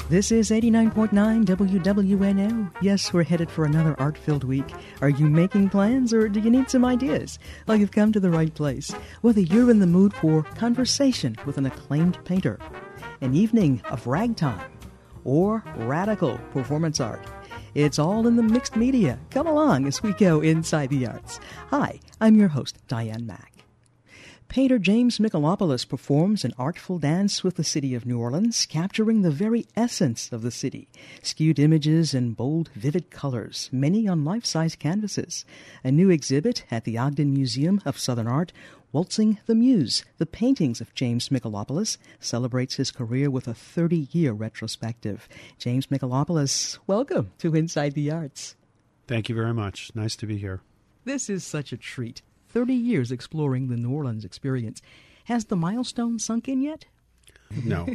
This is 89.9 WWNO. Yes, we're headed for another art-filled week. Are you making plans or do you need some ideas? Well, you've come to the right place. Whether you're in the mood for conversation with an acclaimed painter, an evening of ragtime, or radical performance art, it's all in the mixed media. Come along as we go inside the arts. Hi, I'm your host, Diane Mack. Painter James Michalopoulos performs an artful dance with the city of New Orleans, capturing the very essence of the city. Skewed images and bold, vivid colors, many on life-size canvases. A new exhibit at the Ogden Museum of Southern Art, Waltzing the Muse, the paintings of James Michalopoulos, celebrates his career with a 30-year retrospective. James Michalopoulos, welcome to Inside the Arts. Thank you very much. Nice to be here. This is such a treat. 30 years exploring the New Orleans experience. Has the milestone sunk in yet? No.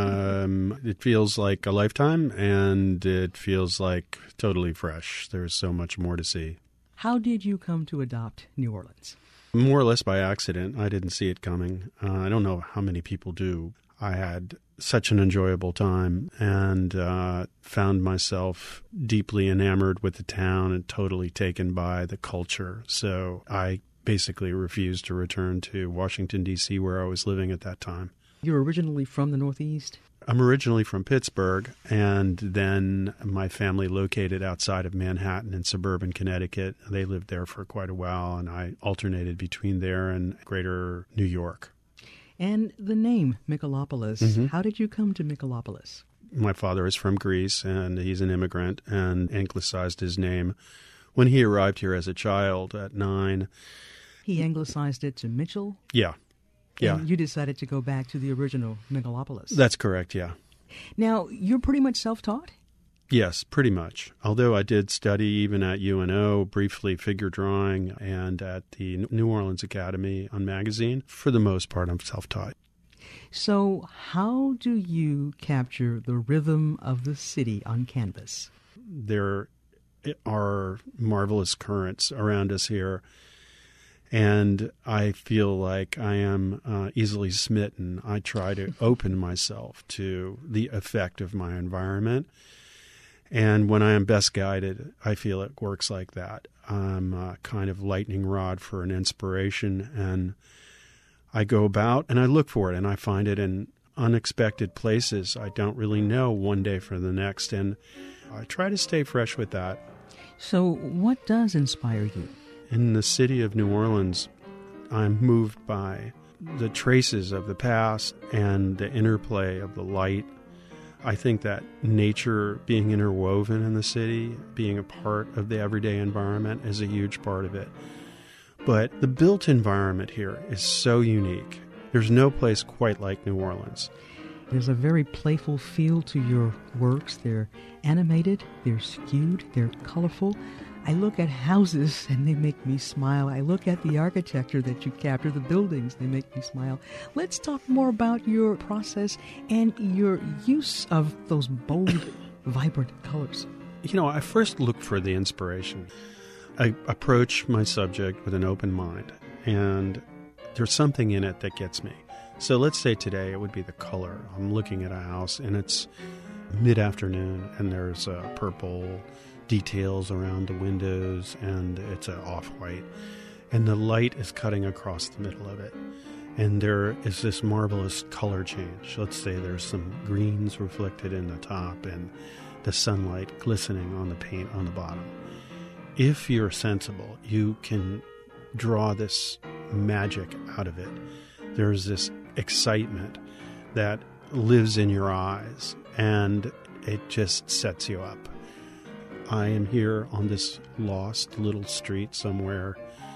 It feels like a lifetime, and it feels like totally fresh. There's so much more to see. How did you come to adopt New Orleans? More or less by accident. I didn't see it coming. I don't know how many people do. I had such an enjoyable time and found myself deeply enamored with the town and totally taken by the culture. So I basically refused to return to Washington, D.C., where I was living at that time. You're originally from the Northeast? I'm originally from Pittsburgh, and then my family located outside of Manhattan in suburban Connecticut. They lived there for quite a while, and I alternated between there and greater New York. And the name Michalopoulos, How did you come to Michalopoulos? My father is from Greece, and he's an immigrant, and anglicized his name when he arrived here as a child at 9. He anglicized it to Mitchell? Yeah. And you decided to go back to the original Michalopoulos? That's correct, yeah. Now, you're pretty much self-taught? Yes, pretty much. Although I did study even at UNO, briefly figure drawing, and at the New Orleans Academy on magazine. For the most part, I'm self-taught. So how do you capture the rhythm of the city on canvas? There are marvelous currents around us here, and I feel like I am easily smitten. I try to open myself to the effect of my environment. And when I am best guided, I feel it works like that. I'm a kind of lightning rod for an inspiration, and I go about and I look for it, and I find it in unexpected places. I don't really know one day from the next, and I try to stay fresh with that. So what does inspire you? In the city of New Orleans, I'm moved by the traces of the past and the interplay of the light. I think that nature being interwoven in the city, being a part of the everyday environment, is a huge part of it. But the built environment here is so unique. There's no place quite like New Orleans. There's a very playful feel to your works. They're animated, they're skewed, they're colorful. I look at houses and they make me smile. I look at the architecture that you capture, the buildings, they make me smile. Let's talk more about your process and your use of those bold, vibrant colors. You know, I first look for the inspiration. I approach my subject with an open mind, and there's something in it that gets me. So let's say today it would be the color. I'm looking at a house and it's mid-afternoon and there's purple details around the windows and it's an off-white. And the light is cutting across the middle of it. And there is this marvelous color change. Let's say there's some greens reflected in the top and the sunlight glistening on the paint on the bottom. If you're sensible, you can draw this magic out of it. There's this excitement that lives in your eyes, and it just sets you up. I am here on this lost little street somewhere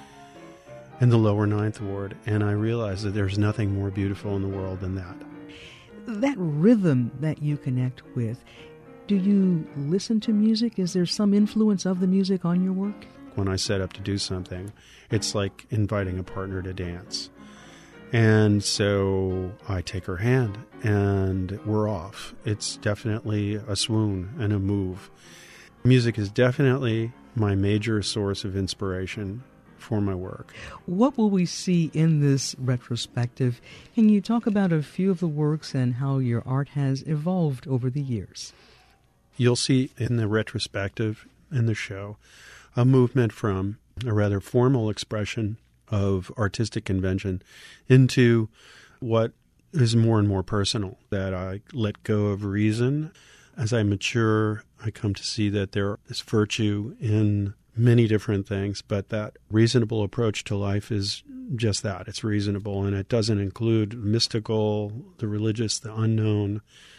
in the lower Ninth Ward, and I realize that there's nothing more beautiful in the world than that. That rhythm that you connect with, do you listen to music? Is there some influence of the music on your work? When I set up to do something, it's like inviting a partner to dance. And so I take her hand and we're off. It's definitely a swoon and a move. Music is definitely my major source of inspiration for my work. What will we see in this retrospective? Can you talk about a few of the works and how your art has evolved over the years? You'll see in the retrospective, in the show, a movement from a rather formal expression of artistic convention into what is more and more personal, that I let go of reason. As I mature, I come to see that there is virtue in many different things, but that reasonable approach to life is just that. It's reasonable, and it doesn't include mystical, the religious, the unknown.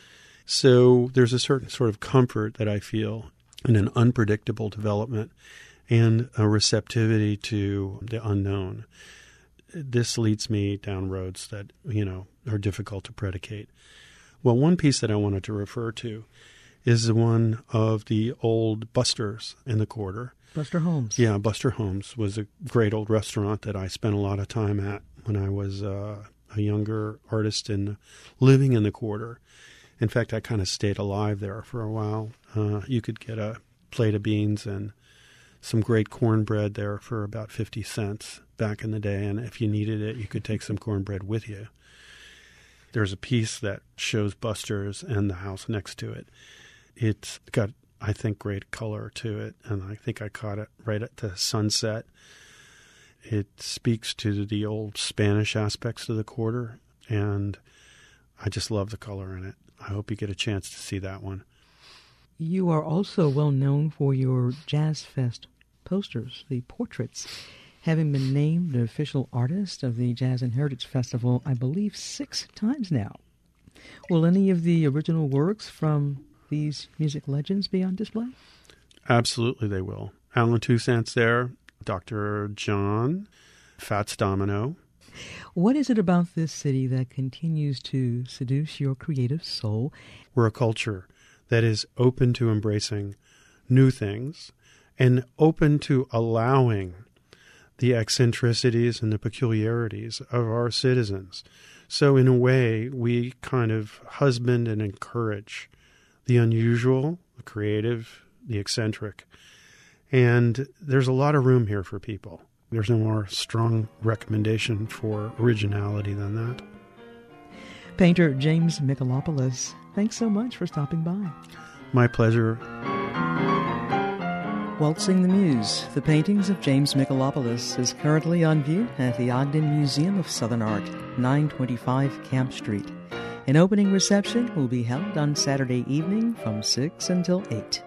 So there's a certain sort of comfort that I feel in an unpredictable development and a receptivity to the unknown. This leads me down roads that, are difficult to predicate. Well, one piece that I wanted to refer to is the one of the old Buster's in the Quarter. Buster Holmes. Yeah, Buster Holmes was a great old restaurant that I spent a lot of time at when I was a younger artist and living in the Quarter. In fact, I kind of stayed alive there for a while. You could get a plate of beans and some great cornbread there for about 50 cents back in the day, and if you needed it, you could take some cornbread with you. There's a piece that shows Buster's and the house next to it. It's got, I think, great color to it, and I think I caught it right at the sunset. It speaks to the old Spanish aspects of the Quarter, and I just love the color in it. I hope you get a chance to see that one. You are also well known for your Jazz Fest posters, the portraits, having been named the official artist of the Jazz and Heritage Festival, I believe, 6 times now. Will any of the original works from these music legends be on display? Absolutely they will. Alan Toussaint's there, Dr. John, Fats Domino. What is it about this city that continues to seduce your creative soul? We're a culture that is open to embracing new things and open to allowing the eccentricities and the peculiarities of our citizens. So in a way, we kind of husband and encourage the unusual, the creative, the eccentric. And there's a lot of room here for people. There's no more strong recommendation for originality than that. Painter James Michalopoulos, thanks so much for stopping by. My pleasure. Waltzing the Muse, the paintings of James Michalopoulos, is currently on view at the Ogden Museum of Southern Art, 925 Camp Street. An opening reception will be held on Saturday evening from 6 until 8.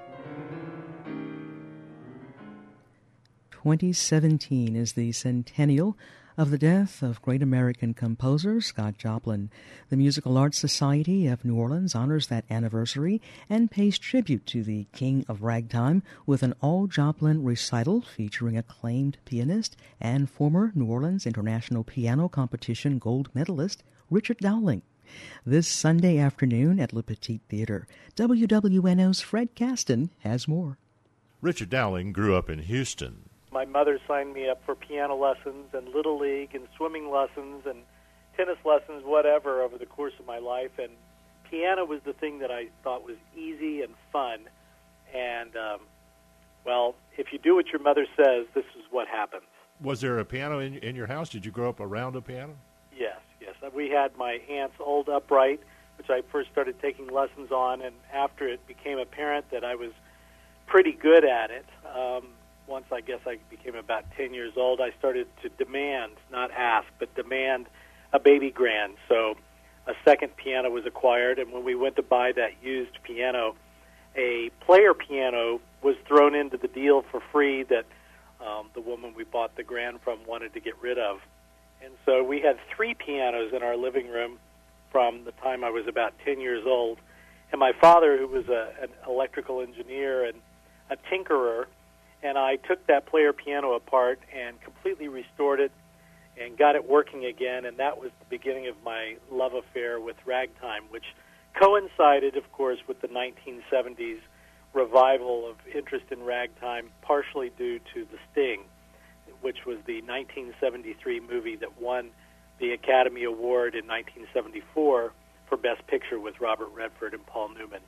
2017 is the centennial of the death of great American composer Scott Joplin. The Musical Arts Society of New Orleans honors that anniversary and pays tribute to the King of Ragtime with an all-Joplin recital featuring acclaimed pianist and former New Orleans International Piano Competition gold medalist Richard Dowling. This Sunday afternoon at Le Petit Theater. WWNO's Fred Caston has more. Richard Dowling grew up in Houston. My mother signed me up for piano lessons and Little League and swimming lessons and tennis lessons, whatever, over the course of my life. And piano was the thing that I thought was easy and fun. And, if you do what your mother says, this is what happens. Was there a piano in your house? Did you grow up around a piano? Yes. We had my aunt's old upright, which I first started taking lessons on, and after it became apparent that I was pretty good at it, once I guess I became about 10 years old, I started to demand, not ask, but demand a baby grand. So a second piano was acquired, and when we went to buy that used piano, a player piano was thrown into the deal for free that the woman we bought the grand from wanted to get rid of. And so we had 3 pianos in our living room from the time I was about 10 years old. And my father, who was an electrical engineer and a tinkerer, and I took that player piano apart and completely restored it and got it working again, and that was the beginning of my love affair with ragtime, which coincided, of course, with the 1970s revival of interest in ragtime, partially due to The Sting, which was the 1973 movie that won the Academy Award in 1974 for Best Picture with Robert Redford and Paul Newman.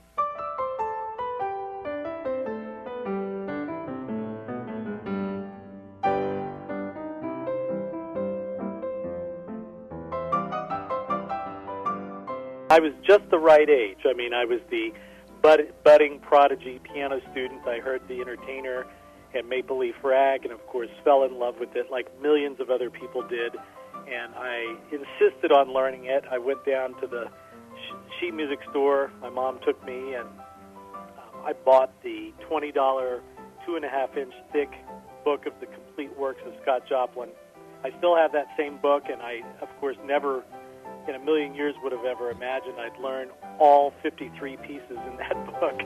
I was just the right age. I mean, I was the budding prodigy piano student. I heard The Entertainer and Maple Leaf Rag, and of course fell in love with it like millions of other people did. And I insisted on learning it. I went down to the sheet music store. My mom took me, and I bought the $20 2.5-inch thick book of the complete works of Scott Joplin. I still have that same book, and I, of course, never in a million years would have ever imagined I'd learn all 53 pieces in that book.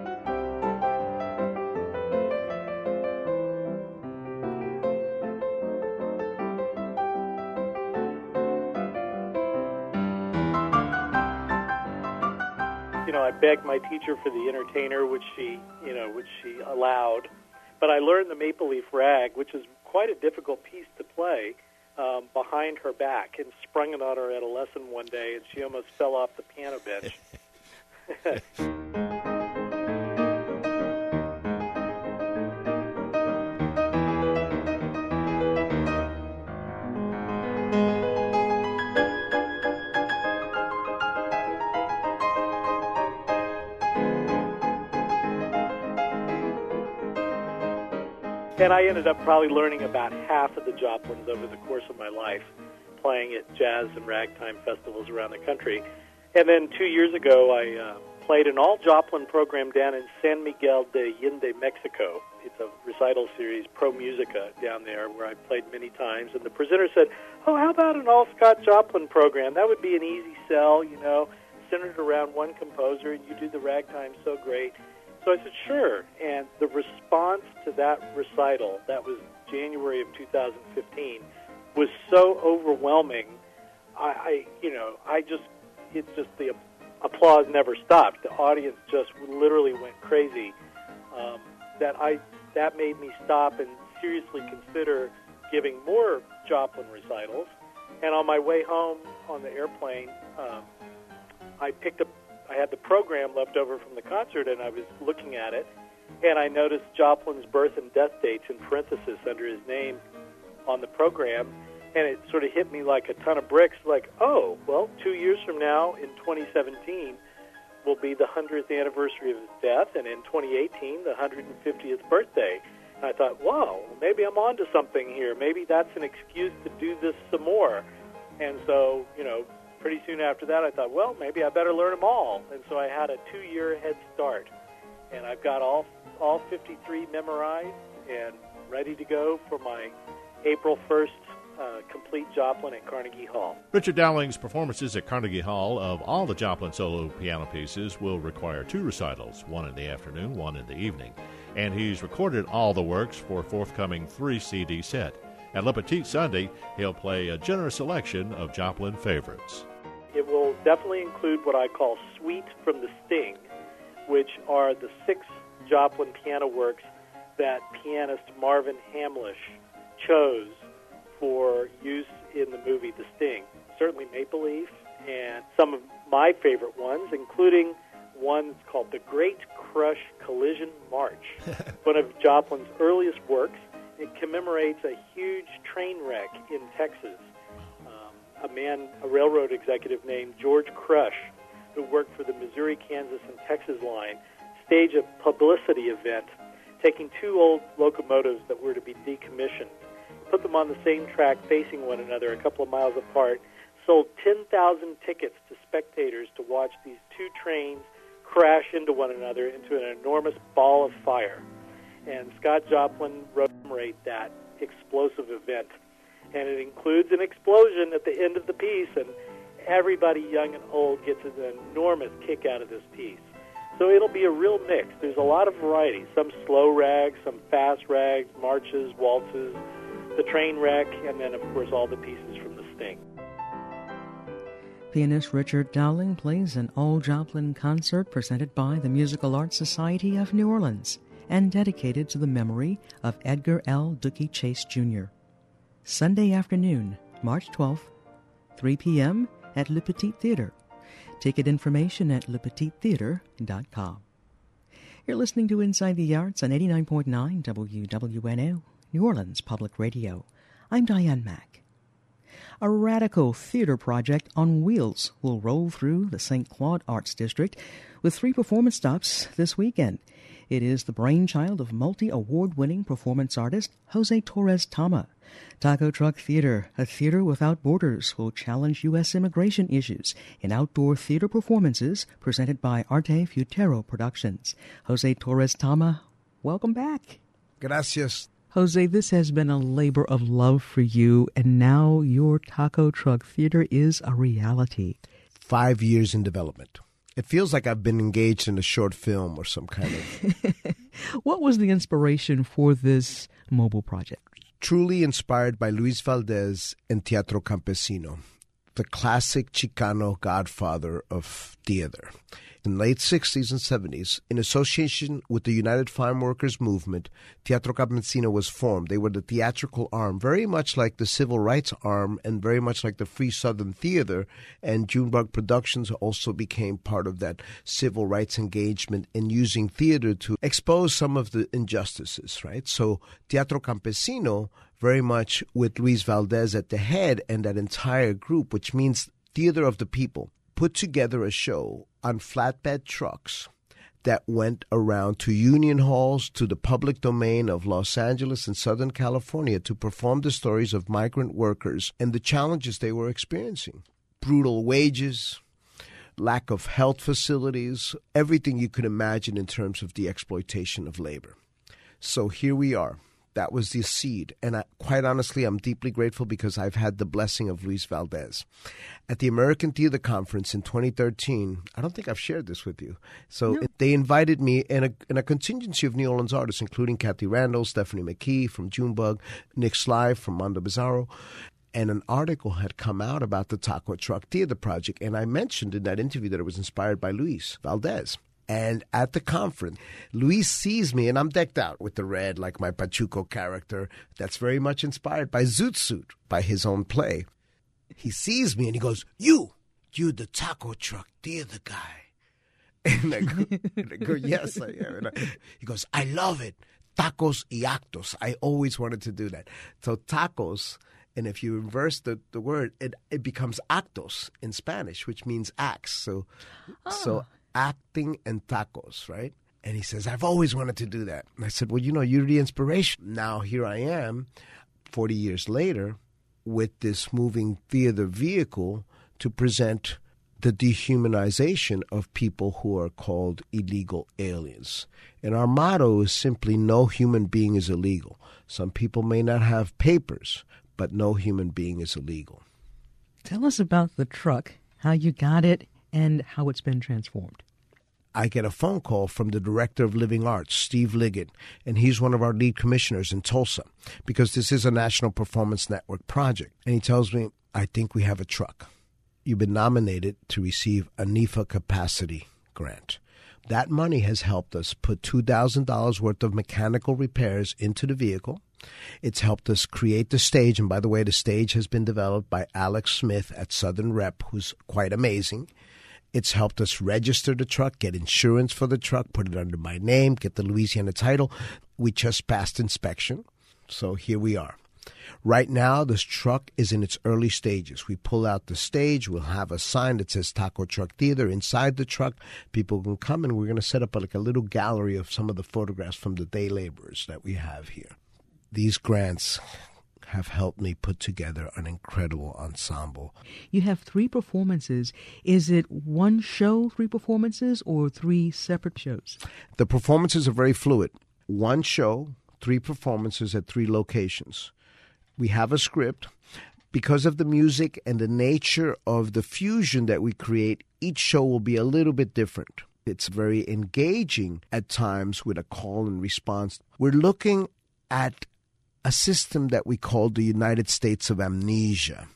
You know, I begged my teacher for The Entertainer, which she allowed. But I learned the Maple Leaf Rag, which is quite a difficult piece to play, behind her back, and sprung it on her at a lesson one day, and she almost fell off the piano bench. And I ended up probably learning about half of the Joplins over the course of my life, playing at jazz and ragtime festivals around the country. And then 2 years ago, I played an all-Joplin program down in San Miguel de Allende, Mexico. It's a recital series, Pro Musica, down there, where I played many times. And the presenter said, "Oh, how about an all-Scott Joplin program? That would be an easy sell, you know, centered around one composer, and you do the ragtime so great." So I said, sure, and the response to that recital, that was January of 2015, was so overwhelming. The applause never stopped. The audience just literally went crazy. That made me stop and seriously consider giving more Joplin recitals. And on my way home on the airplane, I had the program left over from the concert, and I was looking at it, and I noticed Joplin's birth and death dates in parentheses under his name on the program, and it sort of hit me like a ton of bricks, like, oh, well, 2 years from now, in 2017, will be the 100th anniversary of his death, and in 2018, the 150th birthday. And I thought, wow, maybe I'm onto something here. Maybe that's an excuse to do this some more. And so, pretty soon after that, I thought, well, maybe I better learn them all. And so I had a 2-year head start. And I've got all 53 memorized and ready to go for my April 1st complete Joplin at Carnegie Hall. Richard Dowling's performances at Carnegie Hall of all the Joplin solo piano pieces will require 2 recitals, one in the afternoon, one in the evening. And he's recorded all the works for a forthcoming 3-CD set. At Le Petit Sunday, he'll play a generous selection of Joplin favorites. It will definitely include what I call Suite from the Sting, which are the 6 Joplin piano works that pianist Marvin Hamlisch chose for use in the movie The Sting. Certainly Maple Leaf, and some of my favorite ones, including one called The Great Crush Collision March, one of Joplin's earliest works. It commemorates a huge train wreck in Texas. A railroad executive named George Crush, who worked for the Missouri, Kansas, and Texas line, staged a publicity event taking 2 old locomotives that were to be decommissioned, put them on the same track facing one another a couple of miles apart, sold 10,000 tickets to spectators to watch these 2 trains crash into one another into an enormous ball of fire. And Scott Joplin wrote that explosive event. And it includes an explosion at the end of the piece, and everybody, young and old, gets an enormous kick out of this piece. So it'll be a real mix. There's a lot of variety, some slow rags, some fast rags, marches, waltzes, the train wreck, and then, of course, all the pieces from the Sting. Pianist Richard Dowling plays an all-Joplin concert presented by the Musical Arts Society of New Orleans and dedicated to the memory of Edgar L. Dookie Chase, Jr. Sunday afternoon, March 12th, 3 p.m. at Le Petit Theatre. Ticket information at lepetittheatre.com. You're listening to Inside the Arts on 89.9 WWNO, New Orleans Public Radio. I'm Diane Mack. A radical theater project on wheels will roll through the St. Claude Arts District with 3 performance stops this weekend. It is the brainchild of multi-award-winning performance artist Jose Torres Tama. Taco Truck Theater, a theater without borders, will challenge U.S. immigration issues in outdoor theater performances presented by Arte Futero Productions. Jose Torres Tama, welcome back. Gracias. Jose, this has been a labor of love for you, and now your Taco Truck Theater is a reality. 5 years in development. It feels like I've been engaged in a short film or some kind of... What was the inspiration for this mobile project? Truly inspired by Luis Valdez and Teatro Campesino, the classic Chicano godfather of theater. In the late 60s and 70s, in association with the United Farm Workers Movement, Teatro Campesino was formed. They were the theatrical arm, very much like the civil rights arm and very much like the Free Southern Theater. And Junebug Productions also became part of that civil rights engagement in using theater to expose some of the injustices, right? So Teatro Campesino, very much with Luis Valdez at the head and that entire group, which means theater of the people, put together a show on flatbed trucks that went around to union halls, to the public domain of Los Angeles and Southern California to perform the stories of migrant workers and the challenges they were experiencing. Brutal wages, lack of health facilities, everything you could imagine in terms of the exploitation of labor. So here we are. That was the seed. And quite honestly, I'm deeply grateful because I've had the blessing of Luis Valdez. At the American Theater Conference in 2013, I don't think I've shared this with you. So They invited me and a contingency of New Orleans artists, including Kathy Randall, Stephanie McKee from Junebug, Nick Sly from Mondo Bizarro. And an article had come out about the Taco Truck Theater Project. And I mentioned in that interview that it was inspired by Luis Valdez. And at the conference, Luis sees me, and I'm decked out with the red, like my Pachuco character. That's very much inspired by Zoot Suit, by his own play. He sees me, and he goes, You the Taco Truck Theater guy. And I go, yes, I am. He goes, I love it. Tacos y actos. I always wanted to do that. So tacos, and if you reverse the word, it becomes actos in Spanish, which means acts. So acting and tacos, right? And he says, I've always wanted to do that. And I said, well, you're the inspiration. Now here I am, 40 years later, with this moving theater vehicle to present the dehumanization of people who are called illegal aliens. And our motto is simply, no human being is illegal. Some people may not have papers, but no human being is illegal. Tell us about the truck, how you got it, and how it's been transformed. I get a phone call from the director of Living Arts, Steve Liggett, and he's one of our lead commissioners in Tulsa, because this is a National Performance Network project. And he tells me, I think we have a truck. You've been nominated to receive a NEFA capacity grant. That money has helped us put $2,000 worth of mechanical repairs into the vehicle. It's helped us create the stage. And by the way, the stage has been developed by Alex Smith at Southern Rep, who's quite amazing. It's helped us register the truck, get insurance for the truck, put it under my name, get the Louisiana title. We just passed inspection. So here we are. Right now, this truck is in its early stages. We pull out the stage. We'll have a sign that says Taco Truck Theater inside the truck. People can come, and we're going to set up like a little gallery of some of the photographs from the day laborers that we have here. These grants have helped me put together an incredible ensemble. You have 3 performances. Is it one show, 3 performances, or 3 separate shows? The performances are very fluid. One show, 3 performances at 3 locations. We have a script. Because of the music and the nature of the fusion that we create, each show will be a little bit different. It's very engaging at times with a call and response. We're looking at a system that we call the United States of Amnesia,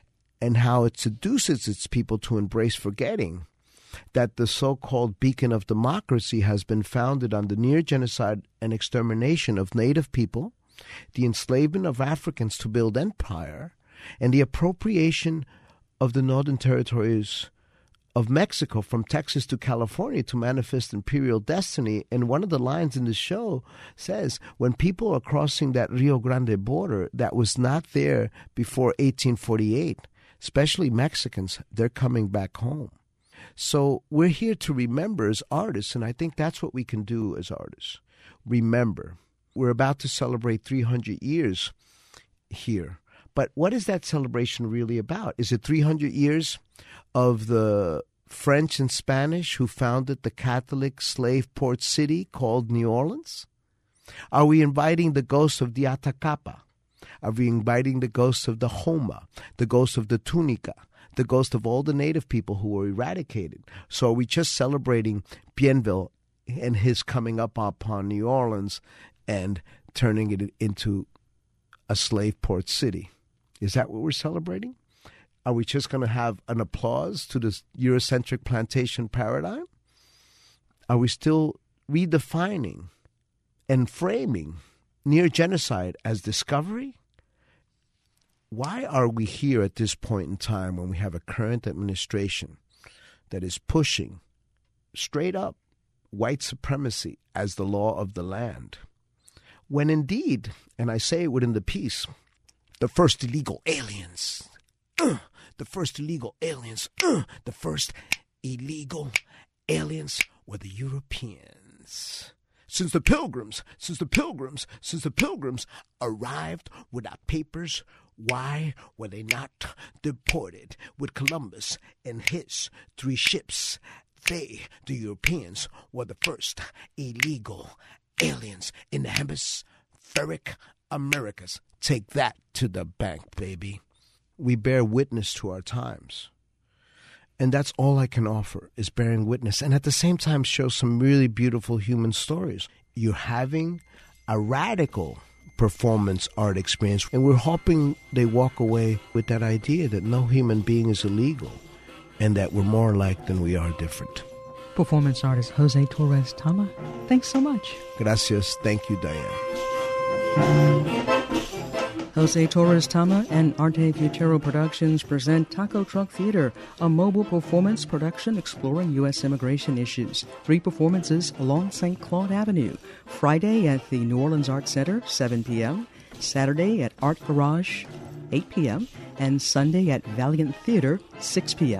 and how it seduces its people to embrace forgetting that the so-called beacon of democracy has been founded on the near genocide and extermination of Native people, the enslavement of Africans to build empire, and the appropriation of the northern territories of Mexico from Texas to California to manifest imperial destiny. And one of the lines in the show says, when people are crossing that Rio Grande border that was not there before 1848, especially Mexicans, they're coming back home. So we're here to remember as artists, and I think that's what we can do as artists. Remember. We're about to celebrate 300 years here. But what is that celebration really about? Is it 300 years of the French and Spanish who founded the Catholic slave port city called New Orleans? Are we inviting the ghosts of the Atacapa? Are we inviting the ghosts of the Homa, the ghosts of the Tunica, the ghost of all the native people who were eradicated? So are we just celebrating Bienville and his coming up upon New Orleans and turning it into a slave port city? Is that what we're celebrating? Are we just going to have an applause to this Eurocentric plantation paradigm? Are we still redefining and framing near genocide as discovery? Why are we here at this point in time when we have a current administration that is pushing straight up white supremacy as the law of the land? When indeed, and I say it within the piece, the first illegal aliens, the first illegal aliens were the Europeans. Since the pilgrims arrived without papers, why were they not deported with Columbus and his 3 ships? They, the Europeans, were the first illegal aliens in the hemispheric Americas. Take that to the bank, baby. We bear witness to our times. And that's all I can offer, is bearing witness. And at the same time, show some really beautiful human stories. You're having a radical performance art experience. And we're hoping they walk away with that idea that no human being is illegal and that we're more alike than we are different. Performance artist Jose Torres Tama, thanks so much. Gracias. Thank you, Diane. Jose Torres Tama and Arte Futuro Productions present Taco Truck Theater, a mobile performance production exploring U.S. immigration issues. 3 performances along St. Claude Avenue. Friday at the New Orleans Art Center, 7 p.m., Saturday at Art Garage, 8 p.m., and Sunday at Valiant Theater, 6 p.m.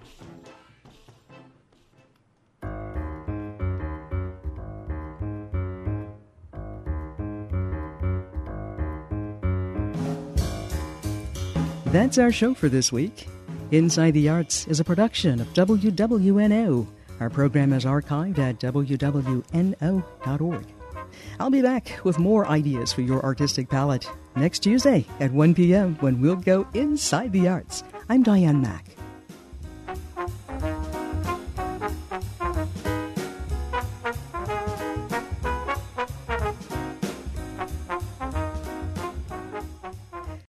That's our show for this week. Inside the Arts is a production of WWNO. Our program is archived at wwno.org. I'll be back with more ideas for your artistic palette next Tuesday at 1 p.m. when we'll go inside the arts. I'm Diane Mack.